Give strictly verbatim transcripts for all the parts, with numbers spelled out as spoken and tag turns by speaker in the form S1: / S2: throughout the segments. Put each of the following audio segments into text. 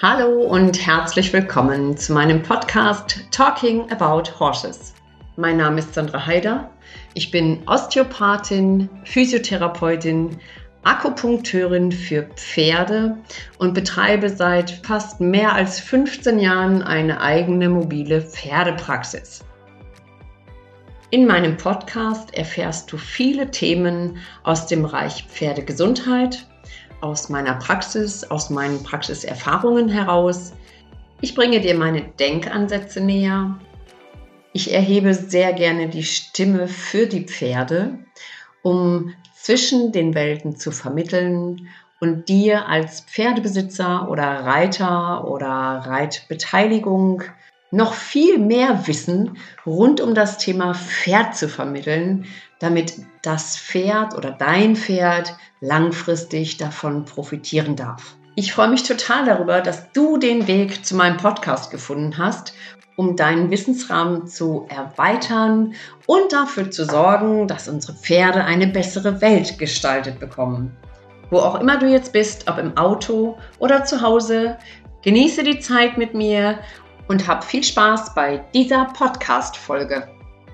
S1: Hallo und herzlich willkommen zu meinem Podcast Talking About Horses. Mein Name ist Sandra Haider. Ich bin Osteopathin, Physiotherapeutin, Akupunkteurin für Pferde und betreibe seit fast mehr als fünfzehn Jahren eine eigene mobile Pferdepraxis. In meinem Podcast erfährst du viele Themen aus dem Bereich Pferdegesundheit, aus meiner Praxis, aus meinen Praxiserfahrungen heraus. Ich bringe dir meine Denkansätze näher. Ich erhebe sehr gerne die Stimme für die Pferde, um zwischen den Welten zu vermitteln und dir als Pferdebesitzer oder Reiter oder Reitbeteiligung noch viel mehr Wissen rund um das Thema Pferd zu vermitteln, damit das Pferd oder dein Pferd langfristig davon profitieren darf. Ich freue mich total darüber, dass du den Weg zu meinem Podcast gefunden hast, um deinen Wissensrahmen zu erweitern und dafür zu sorgen, dass unsere Pferde eine bessere Welt gestaltet bekommen. Wo auch immer du jetzt bist, ob im Auto oder zu Hause, genieße die Zeit mit mir und hab viel Spaß bei dieser Podcast-Folge.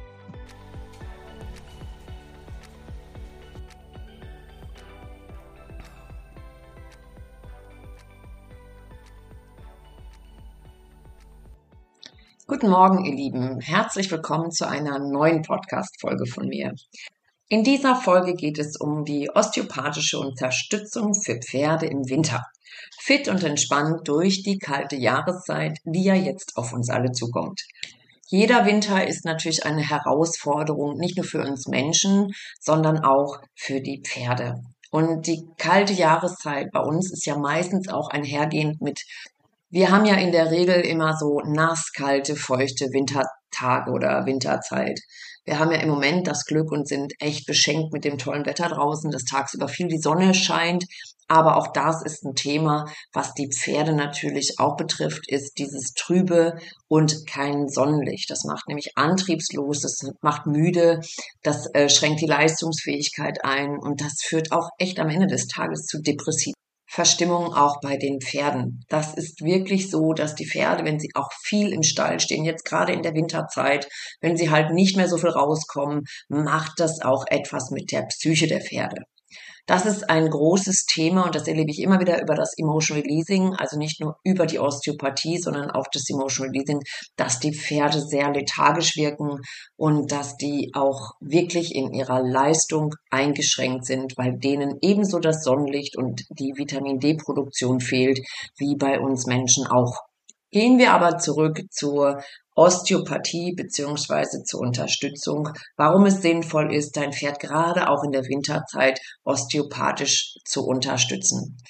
S1: Guten Morgen, ihr Lieben. Herzlich willkommen zu einer neuen Podcast-Folge von mir. In dieser Folge geht es um die osteopathische Unterstützung für Pferde im Winter. Fit und entspannt durch die kalte Jahreszeit, die ja jetzt auf uns alle zukommt. Jeder Winter ist natürlich eine Herausforderung, nicht nur für uns Menschen, sondern auch für die Pferde. Und die kalte Jahreszeit bei uns ist ja meistens auch einhergehend mit, wir haben ja in der Regel immer so nass, kalte, feuchte Wintertage oder Winterzeit. Wir haben ja im Moment das Glück und sind echt beschenkt mit dem tollen Wetter draußen, dass tagsüber viel die Sonne scheint. Aber auch das ist ein Thema, was die Pferde natürlich auch betrifft, ist dieses Trübe und kein Sonnenlicht. Das macht nämlich antriebslos, das macht müde, das äh, schränkt die Leistungsfähigkeit ein und das führt auch echt am Ende des Tages zu depressiven Verstimmung auch bei den Pferden. Das ist wirklich so, dass die Pferde, wenn sie auch viel im Stall stehen, jetzt gerade in der Winterzeit, wenn sie halt nicht mehr so viel rauskommen, macht das auch etwas mit der Psyche der Pferde. Das ist ein großes Thema und das erlebe ich immer wieder über das Emotional Releasing, also nicht nur über die Osteopathie, sondern auch das Emotional Releasing, dass die Pferde sehr lethargisch wirken und dass die auch wirklich in ihrer Leistung eingeschränkt sind, weil denen ebenso das Sonnenlicht und die Vitamin-D-Produktion fehlt, wie bei uns Menschen auch. Gehen wir aber zurück zur Osteopathie beziehungsweise zur Unterstützung, warum es sinnvoll ist, dein Pferd gerade auch in der Winterzeit osteopathisch zu unterstützen.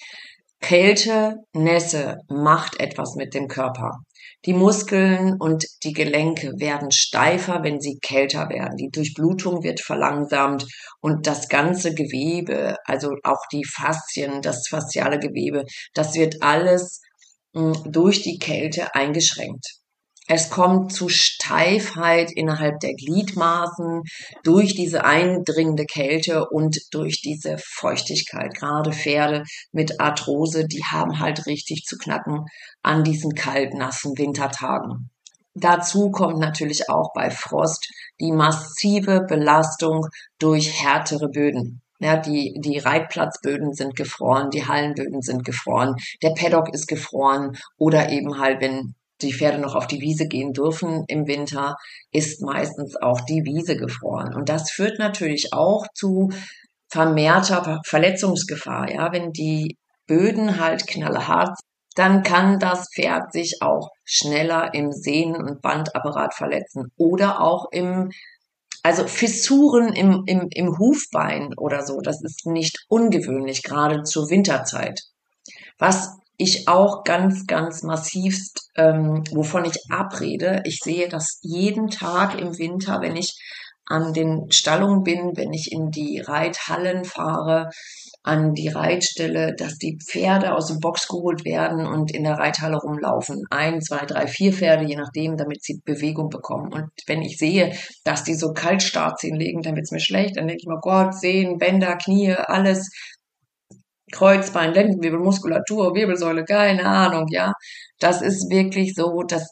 S1: Kälte, Nässe macht etwas mit dem Körper. Die Muskeln und die Gelenke werden steifer, wenn sie kälter werden. Die Durchblutung wird verlangsamt und das ganze Gewebe, also auch die Faszien, das fasziale Gewebe, das wird alles durch die Kälte eingeschränkt. Es kommt zu Steifheit innerhalb der Gliedmaßen durch diese eindringende Kälte und durch diese Feuchtigkeit. Gerade Pferde mit Arthrose, die haben halt richtig zu knacken an diesen kalten, nassen Wintertagen. Dazu kommt natürlich auch bei Frost die massive Belastung durch härtere Böden. Ja, die, die Reitplatzböden sind gefroren, die Hallenböden sind gefroren, der Paddock ist gefroren oder eben halt, wenn die Pferde noch auf die Wiese gehen dürfen im Winter, ist meistens auch die Wiese gefroren. Und das führt natürlich auch zu vermehrter Verletzungsgefahr. Ja, wenn die Böden halt knallhart sind, dann kann das Pferd sich auch schneller im Sehnen- und Bandapparat verletzen oder auch im Also Fissuren im, im, im Hufbein oder so, das ist nicht ungewöhnlich, gerade zur Winterzeit. Was ich auch ganz, ganz massivst, ähm, wovon ich abrede, ich sehe das jeden Tag im Winter, wenn ich an den Stallungen bin, wenn ich in die Reithallen fahre, an die Reitstelle, dass die Pferde aus dem Box geholt werden und in der Reithalle rumlaufen. Ein, zwei, drei, vier Pferde, je nachdem, damit sie Bewegung bekommen. Und wenn ich sehe, dass die so Kaltstarts hinlegen, dann wird's mir schlecht. Dann denke ich mir, Gott, Sehnen, Bänder, Knie, alles. Kreuzbein, Lendenwirbel, Muskulatur, Wirbelsäule, keine Ahnung, ja. Das ist wirklich so, das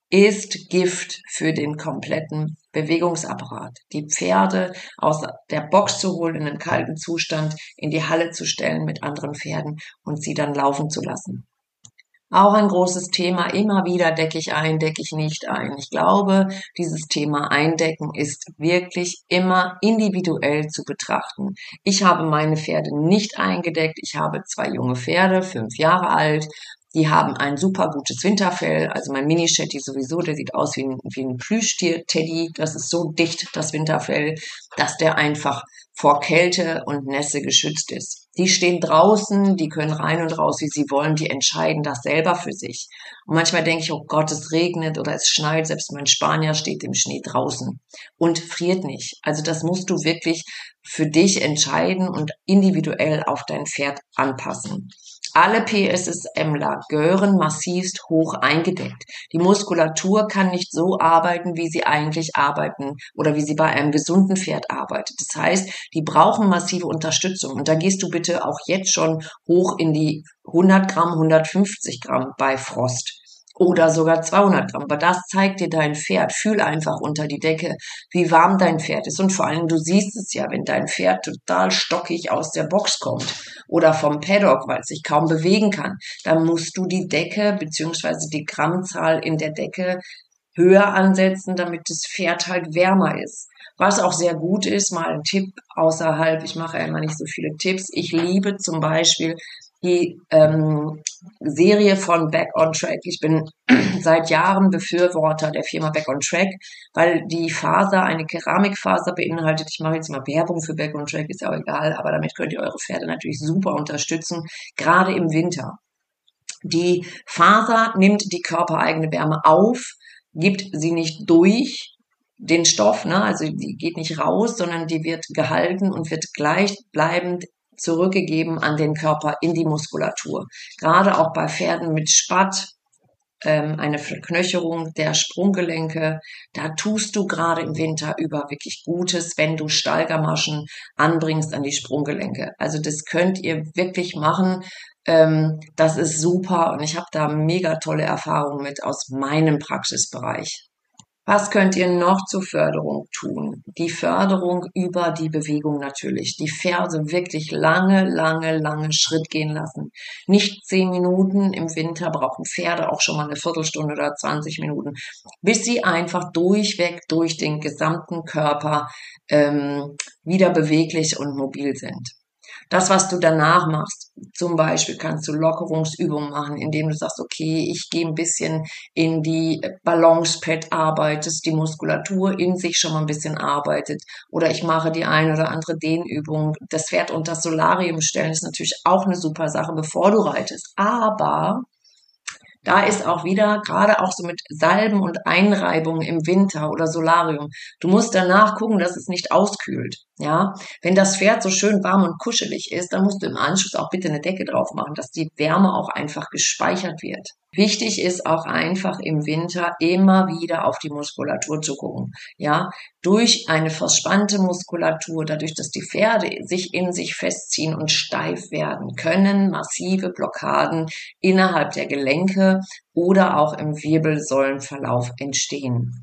S1: ist Gift für den kompletten Bewegungsapparat. Die Pferde aus der Box zu holen, in einen kalten Zustand, in die Halle zu stellen mit anderen Pferden und sie dann laufen zu lassen. Auch ein großes Thema. Immer wieder decke ich ein, decke ich nicht ein. Ich glaube, dieses Thema Eindecken ist wirklich immer individuell zu betrachten. Ich habe meine Pferde nicht eingedeckt. Ich habe zwei junge Pferde, fünf Jahre alt. Die haben ein super gutes Winterfell. Also mein Mini-Shetty sowieso, der sieht aus wie ein, wie ein Plüschtier-Teddy. Das ist so dicht, das Winterfell, dass der einfach vor Kälte und Nässe geschützt ist. Die stehen draußen, die können rein und raus, wie sie wollen, die entscheiden das selber für sich. Und manchmal denke ich, oh Gott, es regnet oder es schneit, selbst mein Spanier steht im Schnee draußen und friert nicht. Also das musst du wirklich für dich entscheiden und individuell auf dein Pferd anpassen. Alle PSSMler gehören massivst hoch eingedeckt. Die Muskulatur kann nicht so arbeiten, wie sie eigentlich arbeiten oder wie sie bei einem gesunden Pferd arbeitet. Das heißt, die brauchen massive Unterstützung. Und da gehst du bitte auch jetzt schon hoch in die hundert Gramm, hundertfünfzig Gramm bei Frost. Oder sogar zweihundert Gramm. Aber das zeigt dir dein Pferd. Fühl einfach unter die Decke, wie warm dein Pferd ist. Und vor allem, du siehst es ja, wenn dein Pferd total stockig aus der Box kommt oder vom Paddock, weil es sich kaum bewegen kann, dann musst du die Decke beziehungsweise die Grammzahl in der Decke höher ansetzen, damit das Pferd halt wärmer ist. Was auch sehr gut ist, mal ein Tipp außerhalb, ich mache ja immer nicht so viele Tipps. Ich liebe zum Beispiel die ähm, Serie von Back on Track. Ich bin seit Jahren Befürworter der Firma Back on Track, weil die Faser eine Keramikfaser beinhaltet. Ich mache jetzt mal Werbung für Back on Track, ist ja auch egal, aber damit könnt ihr eure Pferde natürlich super unterstützen, gerade im Winter. Die Faser nimmt die körpereigene Wärme auf, gibt sie nicht durch den Stoff, ne? Also die geht nicht raus, sondern die wird gehalten und wird gleichbleibend zurückgegeben an den Körper in die Muskulatur. Gerade auch bei Pferden mit Spatt, ähm, eine Verknöcherung der Sprunggelenke, da tust du gerade im Winter über wirklich Gutes, wenn du Stallgamaschen anbringst an die Sprunggelenke. Also das könnt ihr wirklich machen. Ähm, das ist super und ich habe da mega tolle Erfahrungen mit aus meinem Praxisbereich. Was könnt ihr noch zur Förderung tun? Die Förderung über die Bewegung natürlich. Die Ferse wirklich lange, lange, lange Schritt gehen lassen. Nicht zehn Minuten, im Winter brauchen Pferde auch schon mal eine Viertelstunde oder zwanzig Minuten, bis sie einfach durchweg durch den gesamten Körper ähm, wieder beweglich und mobil sind. Das, was du danach machst, zum Beispiel kannst du Lockerungsübungen machen, indem du sagst, okay, ich gehe ein bisschen in die Balancepad arbeitest, die Muskulatur in sich schon mal ein bisschen arbeitet. Oder ich mache die eine oder andere Dehnübung. Das Pferd unter das Solarium stellen ist natürlich auch eine super Sache, bevor du reitest. Aber da ist auch wieder, gerade auch so mit Salben und Einreibungen im Winter oder Solarium. Du musst danach gucken, dass es nicht auskühlt. Ja, wenn das Pferd so schön warm und kuschelig ist, dann musst du im Anschluss auch bitte eine Decke drauf machen, dass die Wärme auch einfach gespeichert wird. Wichtig ist auch einfach im Winter immer wieder auf die Muskulatur zu gucken. Ja, durch eine verspannte Muskulatur, dadurch, dass die Pferde sich in sich festziehen und steif werden, können massive Blockaden innerhalb der Gelenke oder auch im Wirbelsäulenverlauf entstehen.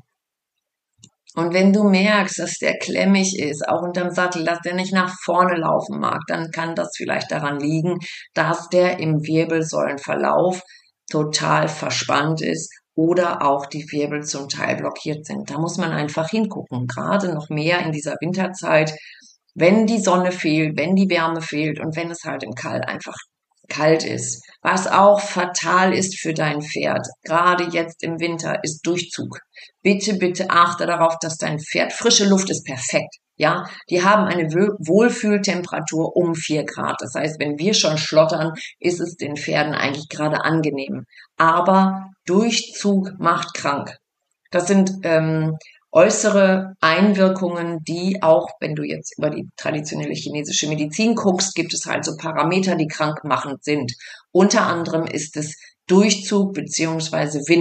S1: Und wenn du merkst, dass der klemmig ist, auch unterm Sattel, dass der nicht nach vorne laufen mag, dann kann das vielleicht daran liegen, dass der im Wirbelsäulenverlauf total verspannt ist oder auch die Wirbel zum Teil blockiert sind. Da muss man einfach hingucken, gerade noch mehr in dieser Winterzeit, wenn die Sonne fehlt, wenn die Wärme fehlt und wenn es halt im Kalt einfach kalt ist. Was auch fatal ist für dein Pferd, gerade jetzt im Winter, ist Durchzug. Bitte, bitte achte darauf, dass dein Pferd, frische Luft ist perfekt. Ja, die haben eine Wohlfühltemperatur um vier Grad. Das heißt, wenn wir schon schlottern, ist es den Pferden eigentlich gerade angenehm. Aber Durchzug macht krank. Das sind ähm, äußere Einwirkungen, die auch, wenn du jetzt über die traditionelle chinesische Medizin guckst, gibt es halt so Parameter, die krankmachend sind. Unter anderem ist es Durchzug beziehungsweise Wind.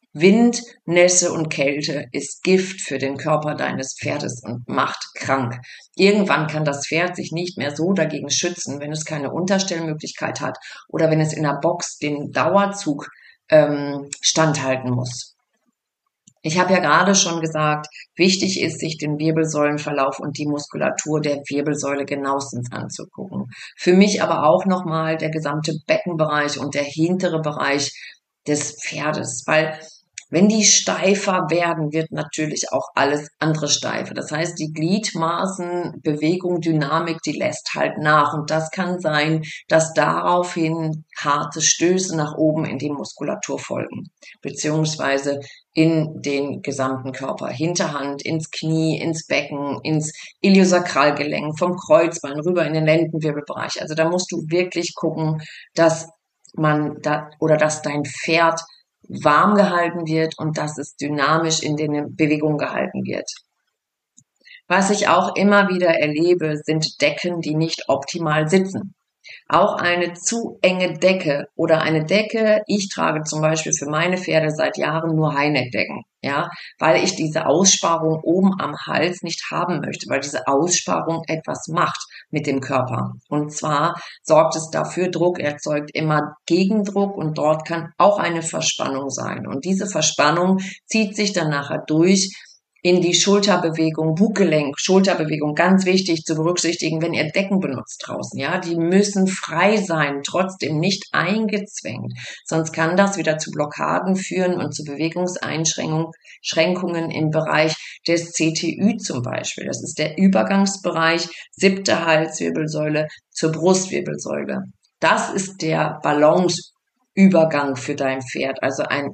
S1: Wind, Nässe und Kälte ist Gift für den Körper deines Pferdes und macht krank. Irgendwann kann das Pferd sich nicht mehr so dagegen schützen, wenn es keine Unterstellmöglichkeit hat oder wenn es in der Box den Dauerzug ähm, standhalten muss. Ich habe ja gerade schon gesagt, wichtig ist, sich den Wirbelsäulenverlauf und die Muskulatur der Wirbelsäule genauestens anzugucken. Für mich aber auch nochmal der gesamte Beckenbereich und der hintere Bereich des Pferdes, weil wenn die steifer werden, wird natürlich auch alles andere steifer. Das heißt, die Gliedmaßen, Bewegung, Dynamik, die lässt halt nach. Und das kann sein, dass daraufhin harte Stöße nach oben in die Muskulatur folgen, beziehungsweise in den gesamten Körper, Hinterhand, ins Knie, ins Becken, ins Iliosakralgelenk, vom Kreuzbein rüber in den Lendenwirbelbereich. Also da musst du wirklich gucken, dass man da oder dass dein Pferd warm gehalten wird und dass es dynamisch in den Bewegungen gehalten wird. Was ich auch immer wieder erlebe, sind Decken, die nicht optimal sitzen. Auch eine zu enge Decke oder eine Decke, ich trage zum Beispiel für meine Pferde seit Jahren nur High-Neck-Decken, ja, weil ich diese Aussparung oben am Hals nicht haben möchte, weil diese Aussparung etwas macht mit dem Körper. Und zwar sorgt es dafür, Druck erzeugt immer Gegendruck und dort kann auch eine Verspannung sein. Und diese Verspannung zieht sich dann nachher durch in die Schulterbewegung, Buggelenk, Schulterbewegung, ganz wichtig zu berücksichtigen, wenn ihr Decken benutzt draußen, ja, die müssen frei sein, trotzdem nicht eingezwängt, sonst kann das wieder zu Blockaden führen und zu Bewegungseinschränkungen im Bereich des C T Ü zum Beispiel. Das ist der Übergangsbereich, siebte Halswirbelsäule zur Brustwirbelsäule. Das ist der Balanceübergang für dein Pferd, also ein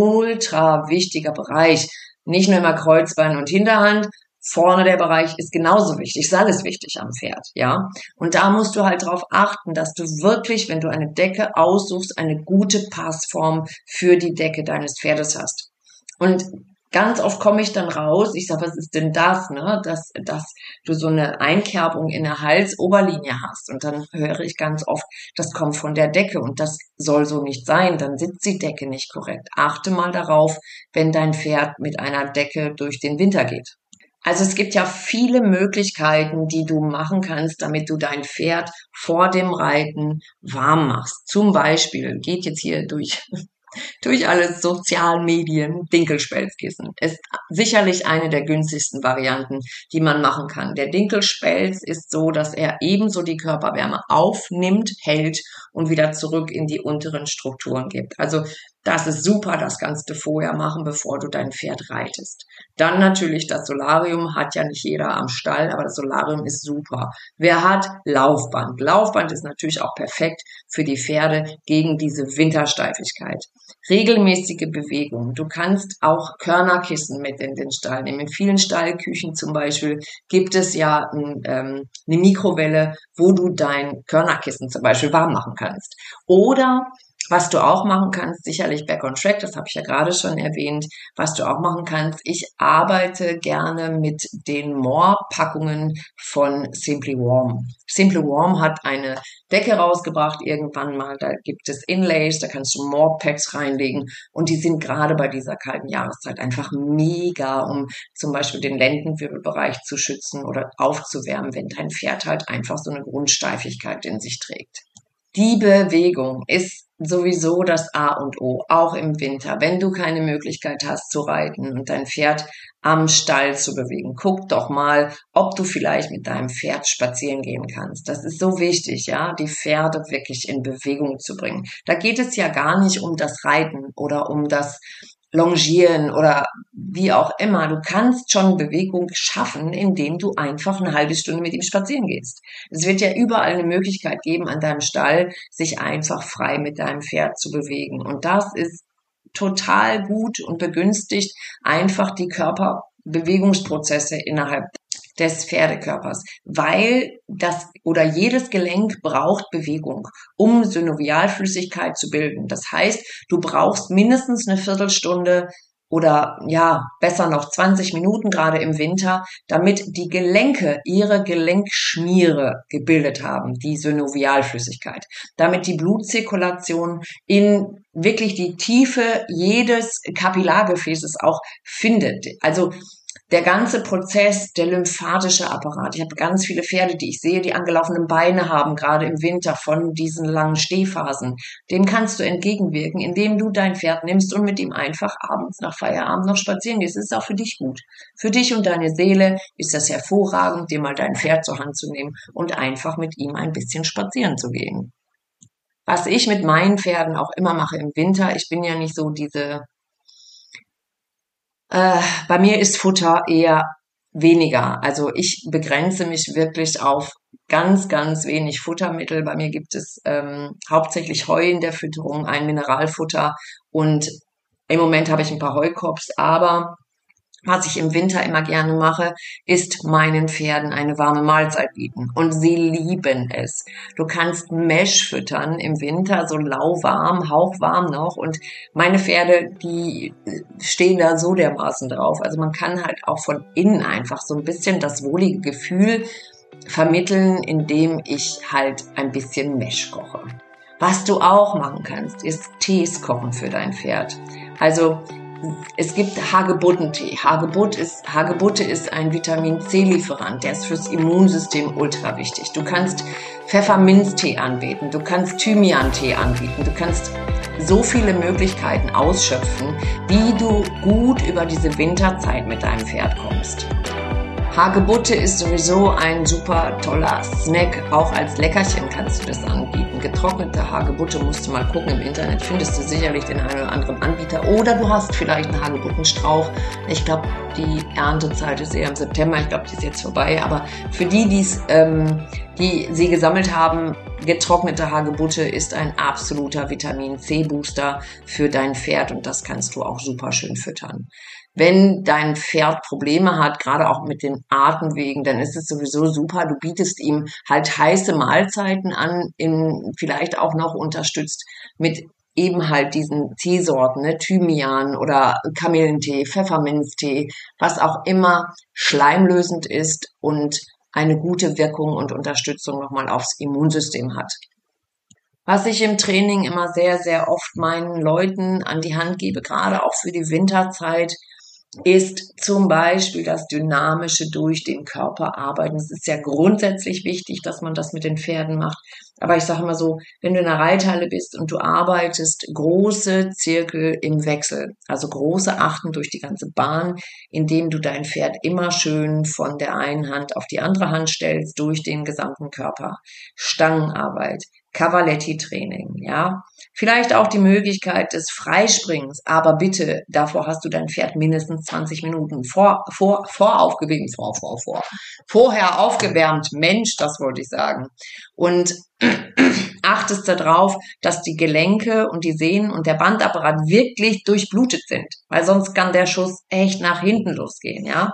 S1: ultra wichtiger Bereich. Nicht nur immer Kreuzbein und Hinterhand, vorne der Bereich ist genauso wichtig, ist alles wichtig am Pferd, ja. Und da musst du halt darauf achten, dass du wirklich, wenn du eine Decke aussuchst, eine gute Passform für die Decke deines Pferdes hast. Und ganz oft komme ich dann raus, ich sage, was ist denn das, ne? Dass, dass du so eine Einkerbung in der Halsoberlinie hast. Und dann höre ich ganz oft, das kommt von der Decke und das soll so nicht sein. Dann sitzt die Decke nicht korrekt. Achte mal darauf, wenn dein Pferd mit einer Decke durch den Winter geht. Also es gibt ja viele Möglichkeiten, die du machen kannst, damit du dein Pferd vor dem Reiten warm machst. Zum Beispiel geht jetzt hier durch durch alle sozialen Medien, Dinkelspelzkissen. Ist sicherlich eine der günstigsten Varianten, die man machen kann. Der Dinkelspelz ist so, dass er ebenso die Körperwärme aufnimmt, hält und wieder zurück in die unteren Strukturen gibt. Also das ist super, das kannst du vorher machen, bevor du dein Pferd reitest. Dann natürlich das Solarium, hat ja nicht jeder am Stall, aber das Solarium ist super. Wer hat? Laufband. Laufband ist natürlich auch perfekt für die Pferde gegen diese Wintersteifigkeit. Regelmäßige Bewegung. Du kannst auch Körnerkissen mit in den Stall nehmen. In vielen Stallküchen zum Beispiel gibt es ja ein, ähm, eine Mikrowelle, wo du dein Körnerkissen zum Beispiel warm machen kannst. Oder was du auch machen kannst, sicherlich Back on Track, das habe ich ja gerade schon erwähnt, was du auch machen kannst, ich arbeite gerne mit den More-Packungen von Simply Warm. Simply Warm hat eine Decke rausgebracht irgendwann mal, da gibt es Inlays, da kannst du More-Packs reinlegen und die sind gerade bei dieser kalten Jahreszeit einfach mega, um zum Beispiel den Lendenwirbelbereich zu schützen oder aufzuwärmen, wenn dein Pferd halt einfach so eine Grundsteifigkeit in sich trägt. Die Bewegung ist sowieso das A und O, auch im Winter. Wenn du keine Möglichkeit hast zu reiten und dein Pferd am Stall zu bewegen, guck doch mal, ob du vielleicht mit deinem Pferd spazieren gehen kannst. Das ist so wichtig, ja, die Pferde wirklich in Bewegung zu bringen. Da geht es ja gar nicht um das Reiten oder um das Longieren oder wie auch immer. Du kannst schon Bewegung schaffen, indem du einfach eine halbe Stunde mit ihm spazieren gehst. Es wird ja überall eine Möglichkeit geben, an deinem Stall sich einfach frei mit deinem Pferd zu bewegen. Und das ist total gut und begünstigt einfach die Körperbewegungsprozesse innerhalb des Pferdekörpers, weil das oder jedes Gelenk braucht Bewegung, um Synovialflüssigkeit zu bilden. Das heißt, du brauchst mindestens eine Viertelstunde oder ja, besser noch zwanzig Minuten, gerade im Winter, damit die Gelenke ihre Gelenkschmiere gebildet haben, die Synovialflüssigkeit, damit die Blutzirkulation in wirklich die Tiefe jedes Kapillargefäßes auch findet. Also der ganze Prozess, der lymphatische Apparat. Ich habe ganz viele Pferde, die ich sehe, die angelaufene Beine haben, gerade im Winter von diesen langen Stehphasen. Dem kannst du entgegenwirken, indem du dein Pferd nimmst und mit ihm einfach abends nach Feierabend noch spazieren gehst. Das ist auch für dich gut. Für dich und deine Seele ist das hervorragend, dir mal dein Pferd zur Hand zu nehmen und einfach mit ihm ein bisschen spazieren zu gehen. Was ich mit meinen Pferden auch immer mache im Winter, ich bin ja nicht so diese Äh, bei mir ist Futter eher weniger. Also ich begrenze mich wirklich auf ganz, ganz wenig Futtermittel. Bei mir gibt es ähm, hauptsächlich Heu in der Fütterung, ein Mineralfutter und im Moment habe ich ein paar Heukops, aber was ich im Winter immer gerne mache, ist meinen Pferden eine warme Mahlzeit bieten. Und sie lieben es. Du kannst Mesh füttern im Winter, so lauwarm, hauchwarm noch. Und meine Pferde, die stehen da so dermaßen drauf. Also man kann halt auch von innen einfach so ein bisschen das wohlige Gefühl vermitteln, indem ich halt ein bisschen Mesh koche. Was du auch machen kannst, ist Tees kochen für dein Pferd. Also es gibt Hagebuttentee. Hagebutt ist, Hagebutte ist ein Vitamin-C-Lieferant, der ist fürs Immunsystem ultra wichtig. Du kannst Pfefferminztee anbieten, du kannst Thymian-Tee anbieten, du kannst so viele Möglichkeiten ausschöpfen, wie du gut über diese Winterzeit mit deinem Pferd kommst. Hagebutte ist sowieso ein super toller Snack. Auch als Leckerchen kannst du das anbieten. Getrocknete Hagebutte musst du mal gucken. Im Internet findest du sicherlich den einen oder anderen Anbieter. Oder du hast vielleicht einen Hagebuttenstrauch. Ich glaube, die Erntezeit ist eher im September. Ich glaube, die ist jetzt vorbei. Aber für die, die's, ähm, die sie gesammelt haben, getrocknete Hagebutte ist ein absoluter Vitamin-C-Booster für dein Pferd. Und das kannst du auch super schön füttern. Wenn dein Pferd Probleme hat, gerade auch mit den Atemwegen, dann ist es sowieso super. Du bietest ihm halt heiße Mahlzeiten an, in, vielleicht auch noch unterstützt mit eben halt diesen Teesorten, ne, Thymian oder Kamillentee, Pfefferminztee, was auch immer schleimlösend ist und eine gute Wirkung und Unterstützung nochmal aufs Immunsystem hat. Was ich im Training immer sehr, sehr oft meinen Leuten an die Hand gebe, gerade auch für die Winterzeit, ist zum Beispiel das dynamische durch den Körper arbeiten. Es ist ja grundsätzlich wichtig, dass man das mit den Pferden macht. Aber ich sage immer so, wenn du in einer Reithalle bist und du arbeitest große Zirkel im Wechsel, also große Achten durch die ganze Bahn, indem du dein Pferd immer schön von der einen Hand auf die andere Hand stellst, durch den gesamten Körper. Stangenarbeit, Cavaletti-Training, ja. Vielleicht auch die Möglichkeit des Freispringens, aber bitte, davor hast du dein Pferd mindestens zwanzig Minuten vor, vor, voraufgewärmt, vor, vor, vor, vorher aufgewärmt. Mensch, das wollte ich sagen. Und achtest darauf, dass die Gelenke und die Sehnen und der Bandapparat wirklich durchblutet sind, weil sonst kann der Schuss echt nach hinten losgehen, ja.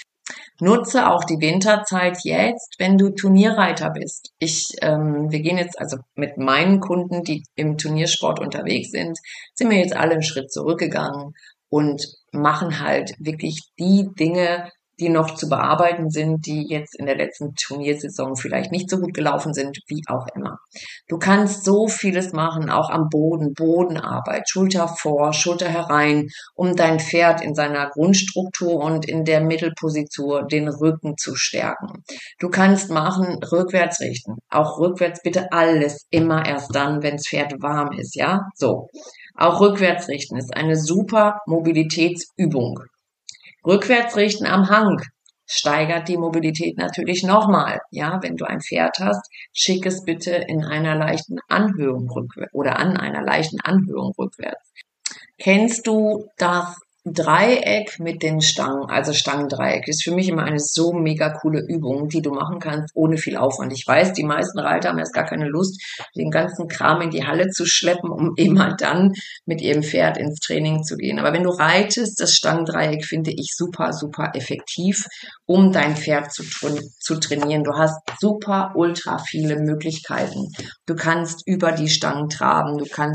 S1: Nutze auch die Winterzeit jetzt, wenn du Turnierreiter bist. Ich, ähm, wir gehen jetzt also mit meinen Kunden, die im Turniersport unterwegs sind, sind wir jetzt alle einen Schritt zurückgegangen und machen halt wirklich die Dinge, die noch zu bearbeiten sind, die jetzt in der letzten Turniersaison vielleicht nicht so gut gelaufen sind, wie auch immer. Du kannst so vieles machen, auch am Boden, Bodenarbeit, Schulter vor, Schulter herein, um dein Pferd in seiner Grundstruktur und in der Mittelposition den Rücken zu stärken. Du kannst machen, rückwärts richten. Auch rückwärts bitte alles immer erst dann, wenn das Pferd warm ist, ja? So. Auch rückwärts richten ist eine super Mobilitätsübung. Rückwärts richten am Hang steigert die Mobilität natürlich nochmal. Ja, wenn du ein Pferd hast, schick es bitte in einer leichten Anhöhung rückwärts oder an einer leichten Anhöhung rückwärts. Kennst du das Dreieck mit den Stangen, also Stangendreieck, ist für mich immer eine so mega coole Übung, die du machen kannst ohne viel Aufwand. Ich weiß, die meisten Reiter haben jetzt gar keine Lust, den ganzen Kram in die Halle zu schleppen, um immer dann mit ihrem Pferd ins Training zu gehen. Aber wenn du reitest, das Stangendreieck finde ich super, super effektiv, um dein Pferd zu, zu trainieren. Du hast super, ultra viele Möglichkeiten. Du kannst über die Stangen traben, du kannst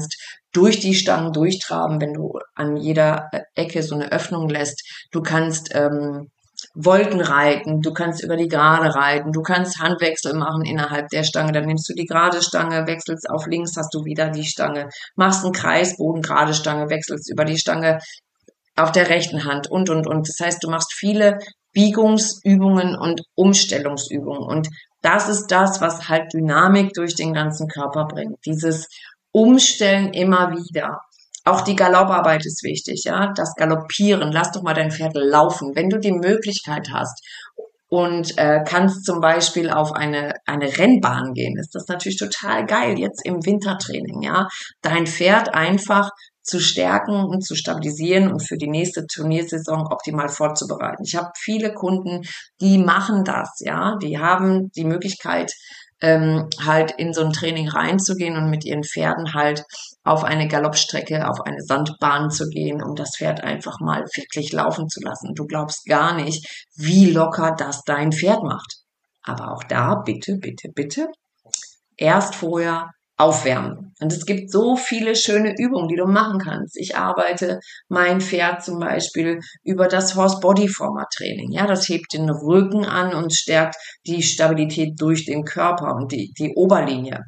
S1: durch die Stangen durchtraben, wenn du an jeder Ecke so eine Öffnung lässt. Du kannst ähm, Wolken reiten, du kannst über die Gerade reiten, du kannst Handwechsel machen innerhalb der Stange, dann nimmst du die gerade Stange, wechselst auf links, hast du wieder die Stange, machst einen Kreisbogen, gerade Stange, wechselst über die Stange auf der rechten Hand und, und, und. Das heißt, du machst viele Biegungsübungen und Umstellungsübungen und das ist das, was halt Dynamik durch den ganzen Körper bringt. Dieses Umstellen immer wieder. Auch die Galopparbeit ist wichtig, ja. Das Galoppieren. Lass doch mal dein Pferd laufen. Wenn du die Möglichkeit hast und äh, kannst zum Beispiel auf eine eine Rennbahn gehen, ist das natürlich total geil jetzt im Wintertraining, ja. Dein Pferd einfach zu stärken und zu stabilisieren und für die nächste Turniersaison optimal vorzubereiten. Ich habe viele Kunden, die machen das, ja, die haben die Möglichkeit, ähm, halt in so ein Training reinzugehen und mit ihren Pferden halt auf eine Galoppstrecke, auf eine Sandbahn zu gehen, um das Pferd einfach mal wirklich laufen zu lassen. Du glaubst gar nicht, wie locker das dein Pferd macht. Aber auch da bitte, bitte, bitte erst vorher aufwärmen. Und es gibt so viele schöne Übungen, die du machen kannst. Ich arbeite mein Pferd zum Beispiel über das Horse-Body-Former-Training. Ja, das hebt den Rücken an und stärkt die Stabilität durch den Körper und die, die Oberlinie.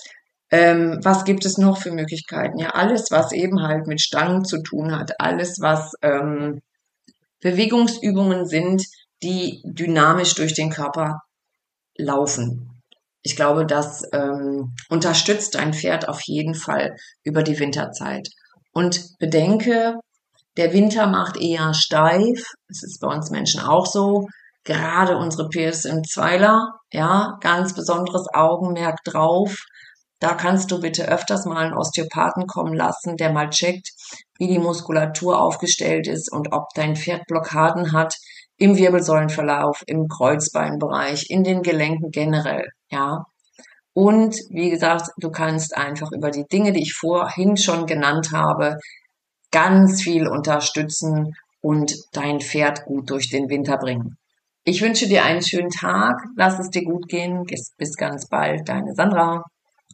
S1: Ähm, was gibt es noch für Möglichkeiten? Ja, alles, was eben halt mit Stangen zu tun hat, alles, was ähm, Bewegungsübungen sind, die dynamisch durch den Körper laufen. Ich glaube, das ähm, unterstützt dein Pferd auf jeden Fall über die Winterzeit. Und bedenke, der Winter macht eher steif. Es ist bei uns Menschen auch so. Gerade unsere P S M-Zweiler, ja, ganz besonderes Augenmerk drauf. Da kannst du bitte öfters mal einen Osteopathen kommen lassen, der mal checkt, wie die Muskulatur aufgestellt ist und ob dein Pferd Blockaden hat im Wirbelsäulenverlauf, im Kreuzbeinbereich, in den Gelenken generell, ja. Und wie gesagt, du kannst einfach über die Dinge, die ich vorhin schon genannt habe, ganz viel unterstützen und dein Pferd gut durch den Winter bringen. Ich wünsche dir einen schönen Tag, lass es dir gut gehen, bis ganz bald, deine Sandra.